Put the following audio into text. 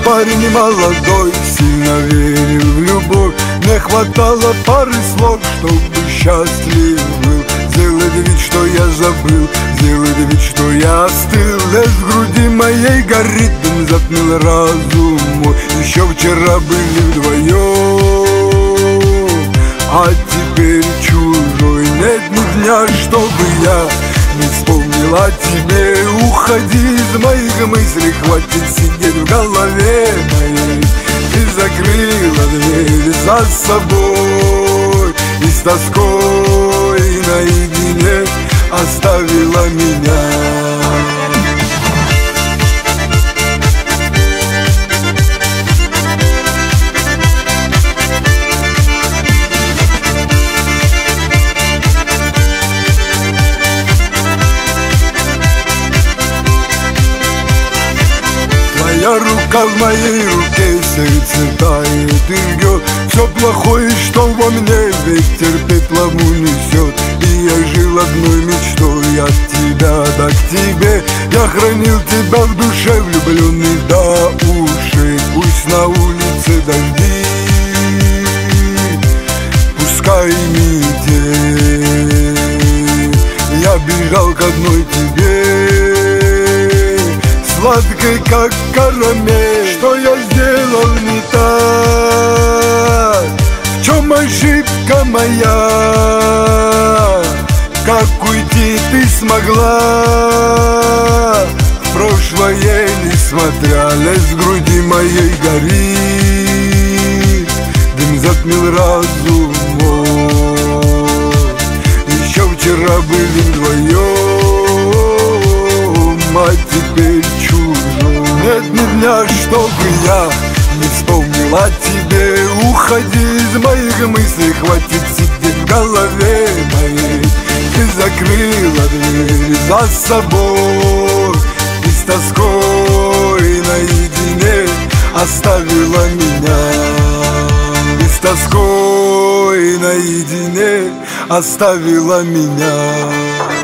парень молодой, сильно верил в любовь. Не хватало пары слов, чтобы счастлив был. Сделать вид, что я забыл, сделать вид, что я остыл. Лес в груди моей горит, дым затмил разум мой. Еще вчера были вдвоем, а теперь чужой. Нет ни дня, чтобы я не вспомнил о тебе. Уходи из моих мыслей, хватит сидеть в голове моей. Ты закрыла дверь за собой и с тоской наедине оставила меня. Твоя рука в моей руке, сердце тает и рвет. Все плохое, что во мне, ведь терпеть лаву несет. И я жил одной мечтой от тебя, да к тебе. Я хранил тебя в душе, влюбленный до ушей. Пусть на улице дожди, пускай метель. Я бежал к одной тебе, сладкой, как карамель. Что я сделал не так? В чем ошибка моя? Как уйти ты смогла? В прошлое несмотря, лес в груди моей горит, дым затмил разум мой. Еще вчера были вдвоем, а теперь чужой. Нет ни дня, чтобы я не вспомнил о тебе. Уходи из моих мыслей, хватит сидеть в голове моей. Ты закрыла дверь за собой и с тоской наедине оставила меня. И с тоской наедине оставила меня.